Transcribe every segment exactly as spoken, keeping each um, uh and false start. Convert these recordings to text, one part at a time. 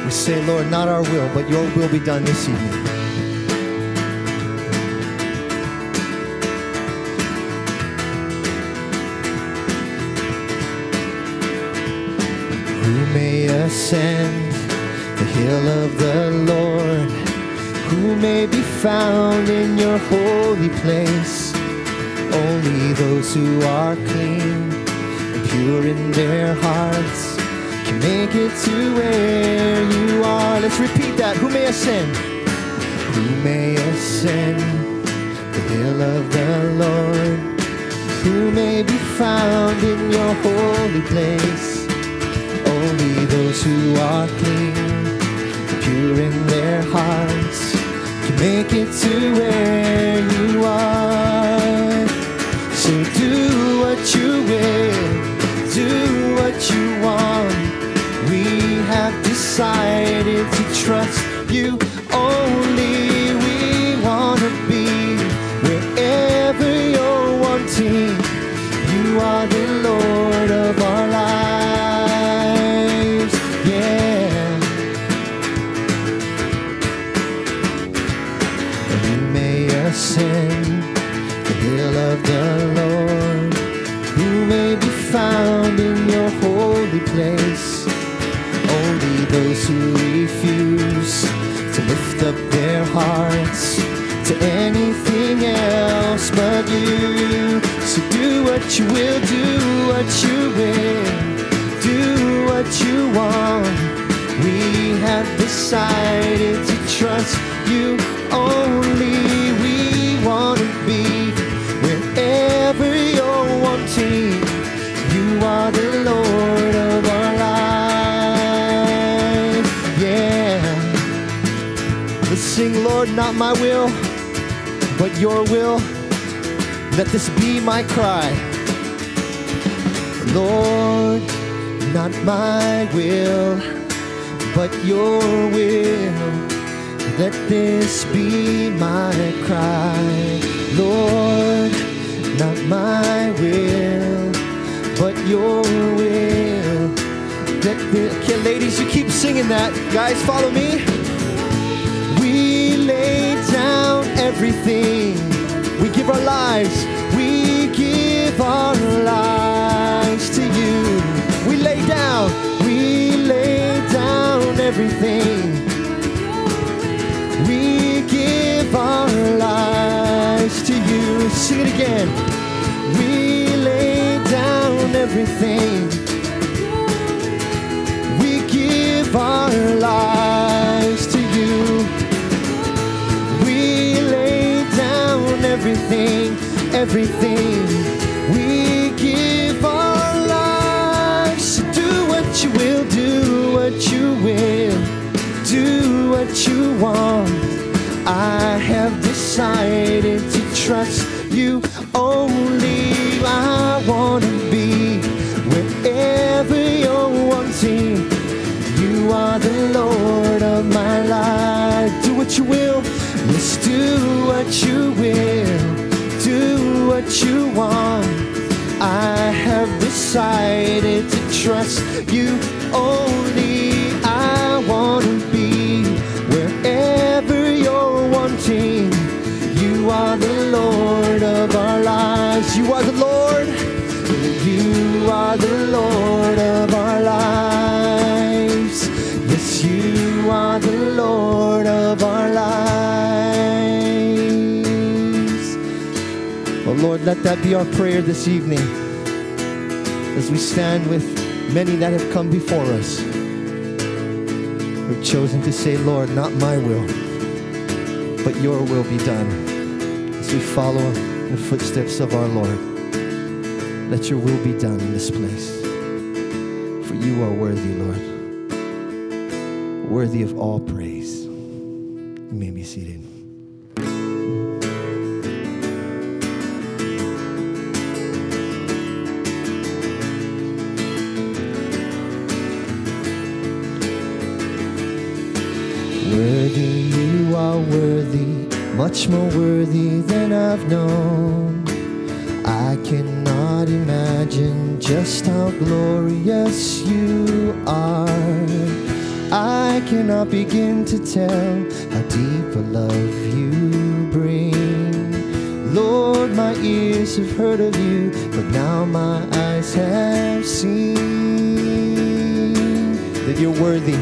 We say, Lord, not our will, but your will be done this evening. Who may ascend the hill of the Lord? Who may be found in your holy place? Only those who are clean and pure in their hearts can make it to where you are. Let's repeat that. Who may ascend? Who may ascend the hill of the Lord? Who may be found in your holy place? Only those who are clean, pure in their hearts, can make it to where you are. So do what you will, do what you want. We have decided to trust you only. We want to be wherever you're wanting. You are the Lord of our lives, yeah. And you may ascend the hill of the Lord. Who may be found in your holy place? Only those who refuse to lift up their hearts to anything else but you. So do what you will, do what you will, do what you want. We have decided to trust you only. We want to be wherever you're wanting. You are the Lord of our life, yeah. Let's sing, Lord, not my will, but your will. Let this be my cry. Lord, not my will, but your will. Let this be my cry. Lord, not my will, but your will. Let the, okay, ladies, you keep singing that. Guys, follow me. We lay down everything. We give our lives. We give our lives to you. We lay down. We lay down everything. We give our lives to you. Sing it again. We lay down everything. We give our lives to you. We lay down everything, everything. We give our lives. So do what you will, do what you will, do what you want. I have decided to trust you only. I want to be wherever you're wanting. You are the Lord of my life. Do what you will. Yes, do what you will. Do what you want. I have decided to trust you only. I want to be wherever you're wanting. You are the Lord of our lives. You are the Lord. You are the Lord of our lives. Yes, you are the Lord of our lives. Oh Lord, let that be our prayer this evening as we stand with many that have come before us, who've chosen to say, Lord, not my will, but your will be done. As we follow in the footsteps of our Lord, let your will be done in this place. For you are worthy, Lord. Worthy of all praise. You may be seated. Worthy, you are worthy, much more worthy than I've known. I cannot imagine just how glorious you are. I cannot begin to tell how deep a love you bring. Lord, my ears have heard of you, but now my eyes have seen that you're worthy.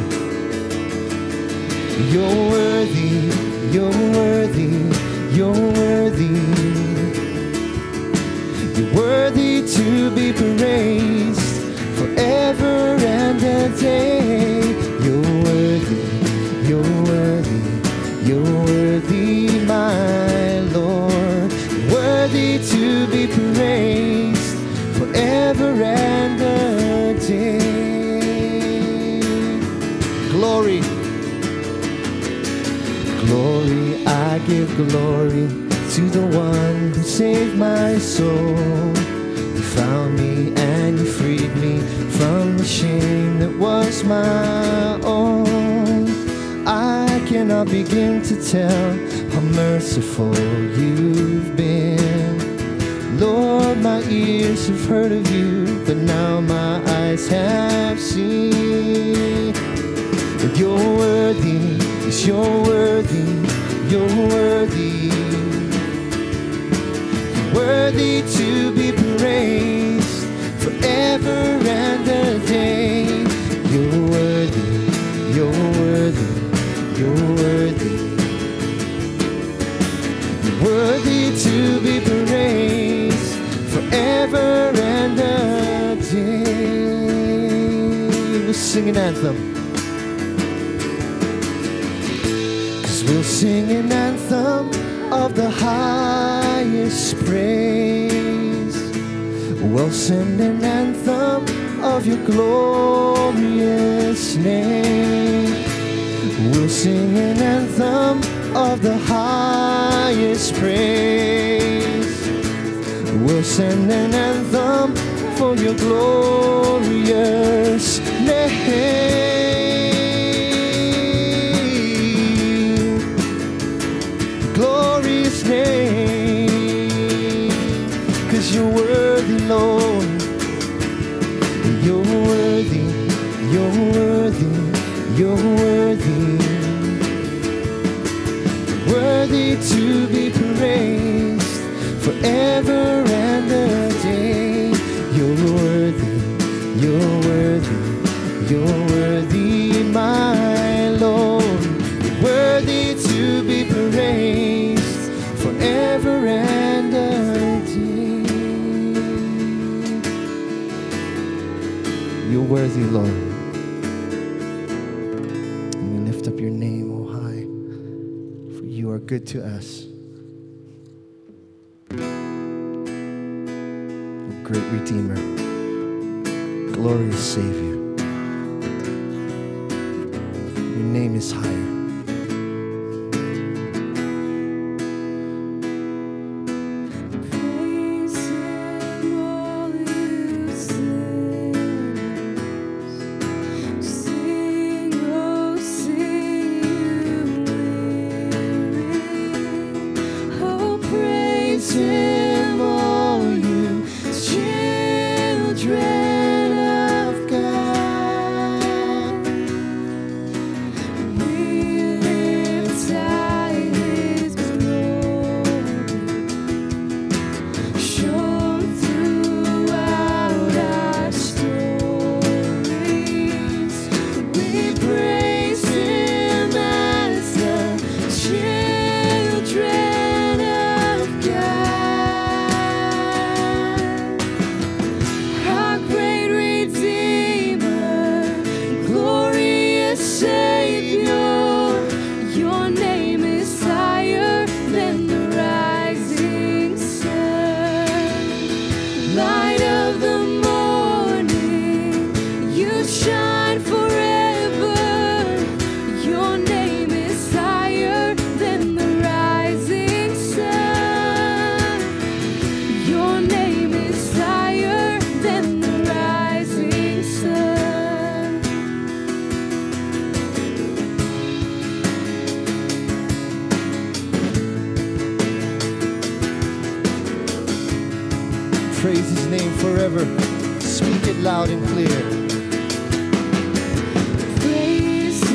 You're worthy, you're worthy, you're worthy. You're worthy to be praised forever and a day. You're worthy, you're worthy, you're worthy, my Lord. You're worthy to be praised forever and a day. Glory, glory, I give glory to the one who saved my soul. You found me and you freed me from the shame that was my own. I cannot begin to tell how merciful you've been. Lord, my ears have heard of you, but now my eyes have seen. And you're worthy, yes, you're worthy, you're worthy. You're worthy to be praised forever and a day. You're worthy, you're worthy, you're worthy. You're worthy to be praised forever and a day. We'll sing an anthem. Cause we'll sing an anthem of the highest praise. We'll sing an anthem of your glorious name. We'll sing an anthem of the highest praise. We'll sing an anthem for your glorious name. Glorious name. Cause you're worthy, Lord. You're worthy, you're worthy, you're worthy. Worthy to be praised forever and a day. You're worthy, you're worthy, you're worthy, my Lord. You're worthy to be praised forever and a day. You're worthy, Lord. And we lift up your name, O high, for you are good to us. O great Redeemer, glorious Savior. Your name is higher. Praise his name forever. Speak it loud and clear. Praise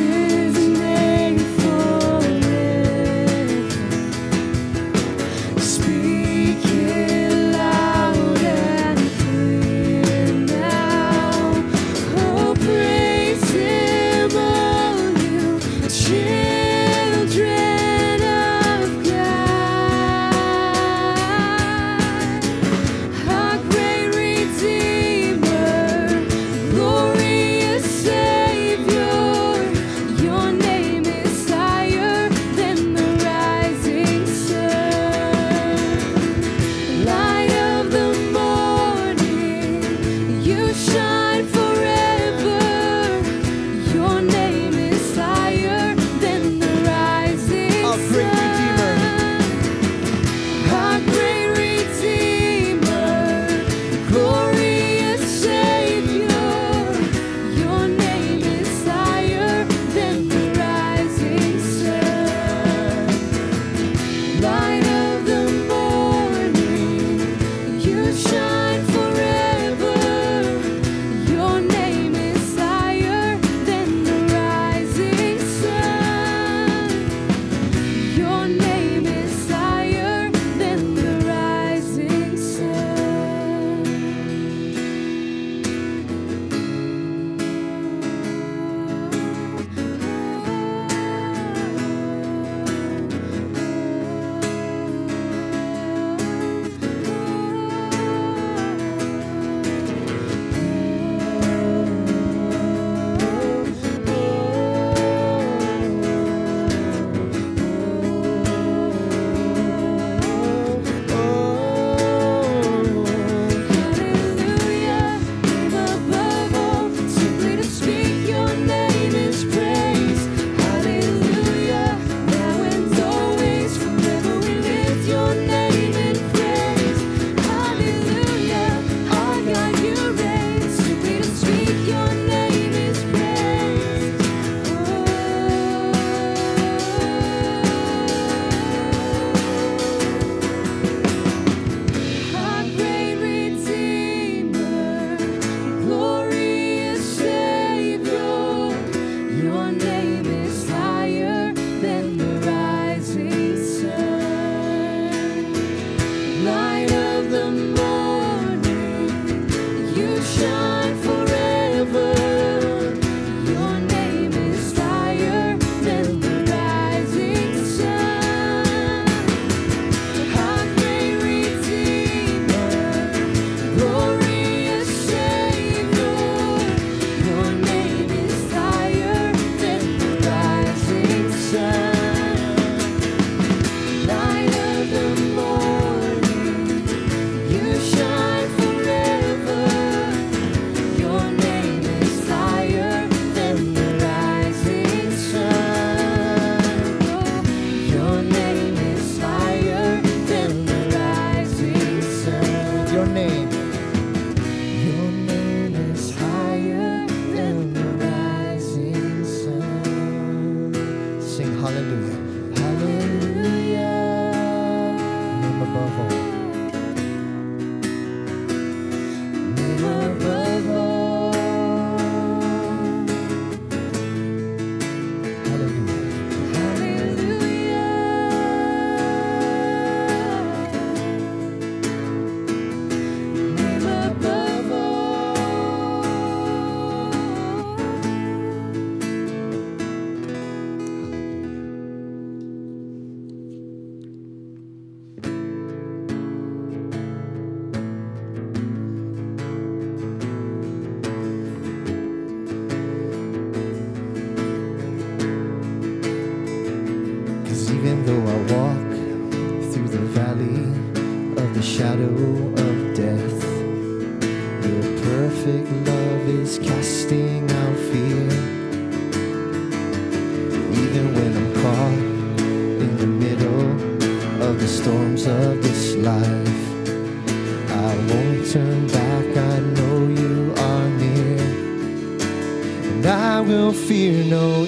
turn back, I know you are near. And I will fear no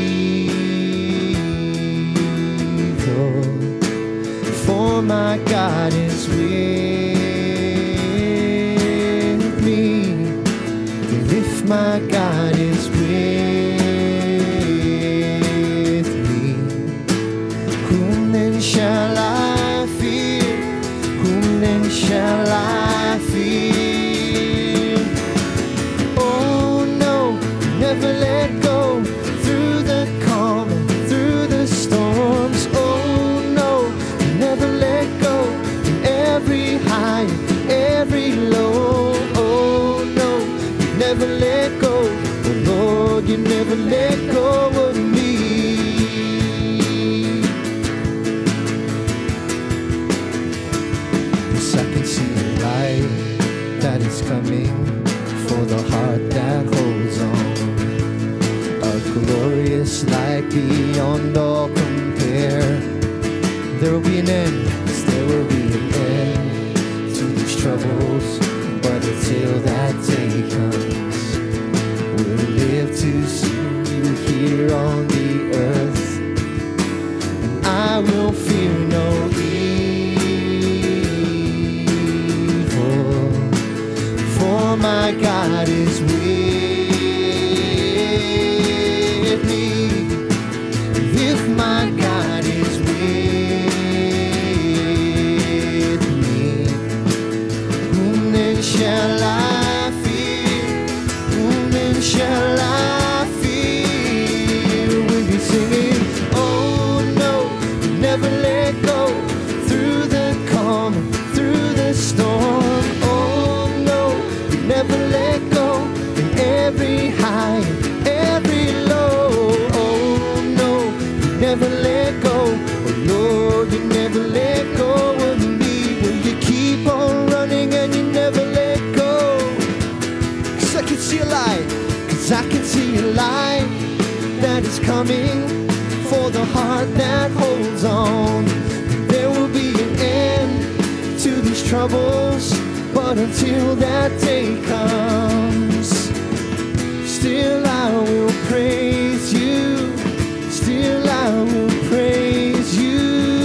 evil, for my God is with me. And if my God is with me, whom then shall I fear? Whom then shall I fear? Oh no, never let go through the calm and through the storms. Oh no, never let go in every high, every low. Oh no, you never let go. Oh Lord, you never let go of me. Yes, I can see a light that is coming for the heart that holds on. A glorious light beyond all compare. There will be an end, yes, there will be an end to these troubles. But until that day comes, we'll live to see you here on the earth. And I will fear no evil, for my God is with me. If my God is with me, whom then shall I fear? Whom then shall I fear? We'll be singing, oh no, never let go through the calm, through the storm. Oh no, never let go in every high, every low. Oh no, never let go. Oh Lord, you never let go of me. Will you keep on running and you never let go? Cause I can see a light, cause I can see a light that is coming for the heart that holds on. There will be an end to these troubles, but until that day comes, still I will praise you. Still I will praise you.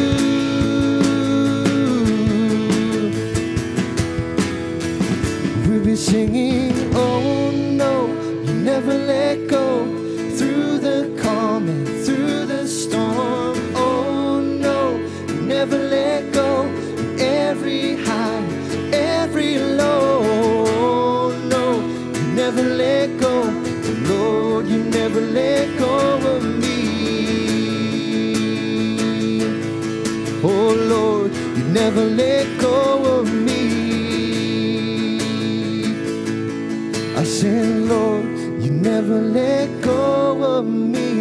We'll be singing, oh no, you never let go through the calm and through the storm. Oh no, you never let go in every high, every low. Oh no, you never let go. Oh Lord, you never let go of me. Oh Lord, you never let go of me. I said, Lord, you never let go of me.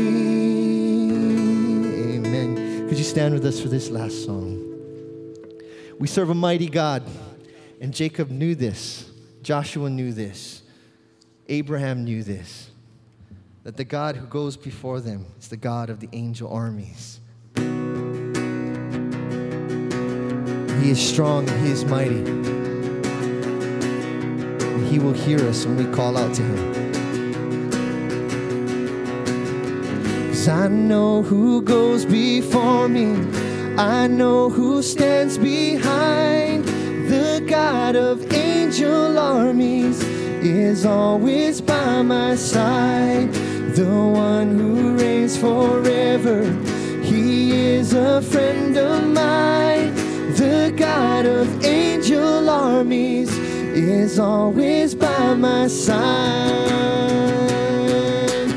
Amen. Could you stand with us for this last song? We serve a mighty God, and Jacob knew this. Joshua knew this. Abraham knew this, that the God who goes before them is the God of the angel armies. He is strong and He is mighty. And He will hear us when we call out to Him. 'Cause I know who goes before me. I know who stands behind. The God of angel armies is always by my side. The one who reigns forever, He is a friend of mine. The God of angel armies is always by my side.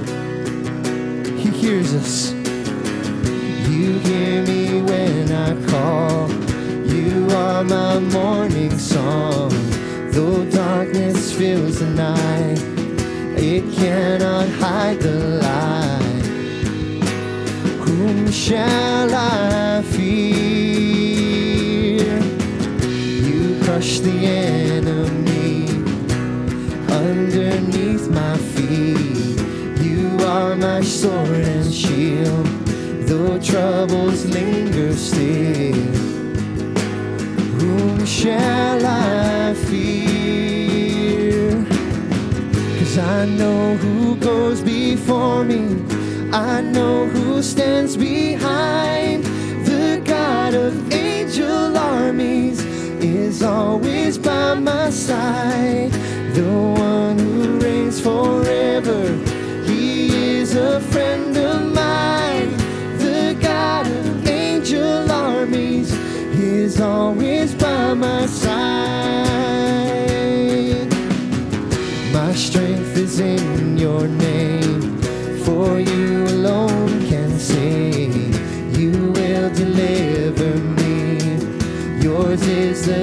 He hears us. You hear me when I call. You are my morning song. Though darkness fills the night, it cannot hide the light. Whom shall I fear? You crush the enemy underneath my feet. You are my sword and shield, though troubles linger still. Whom shall I fear? before me. I know who stands behind. The God of angel armies is always by my side. The one who reigns forever, he is a friend of mine. The God of angel armies is always by my side. My strength is in your name, for you alone can save. You will deliver me. Yours is the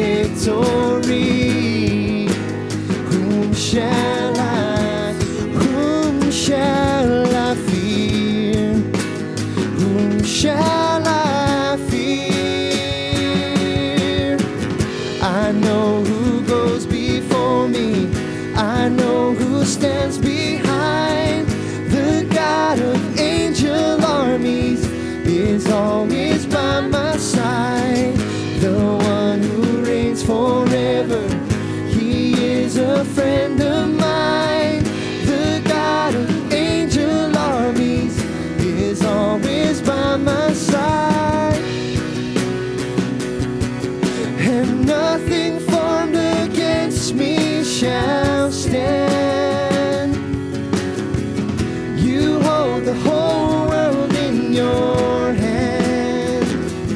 victory. Whom shall I, whom shall I fear? Whom shall I fear? I know who goes before me. I know who stands behind. The God of angel armies is always by my side. The one who reigns forever, he is a friend of mine. The God of angel armies is always by my side. And nothing formed against me shall stand. You hold the whole world in your hand.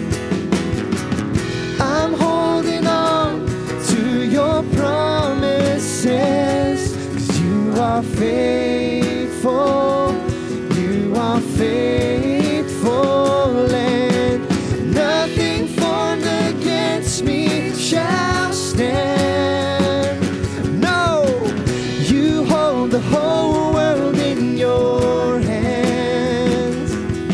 I'm holding on to your promises, 'cause you are faithful. You are faithful, and nothing formed against me shall stand. No, you hold the whole world in your hands.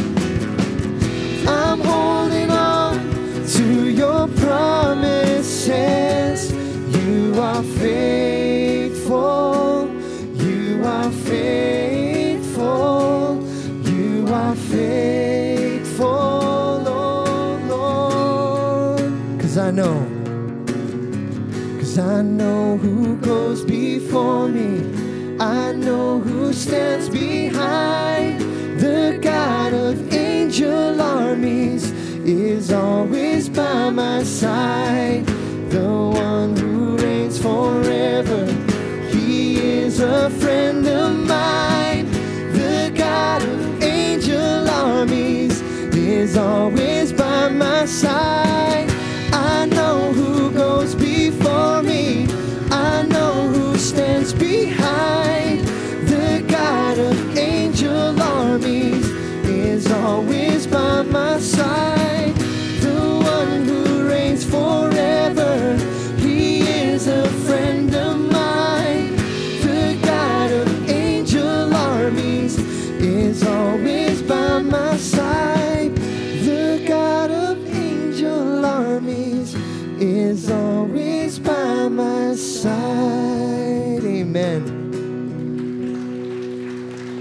I'm holding on to your promises. You are faithful. You are faithful. You are faithful, oh Lord. 'Cause I know, 'cause I know who goes before me. I know who stands behind. The God of angel armies is always by my side. The one who reigns forever, he is a friend of mine. The God of angel armies is always by my side. I know who goes before me. I know who stands behind. The God of angel armies is always by my side. The one who reigns forever, he is a friend of mine. The God of angel armies is always by my side. The God of angel armies is always by my side. Amen.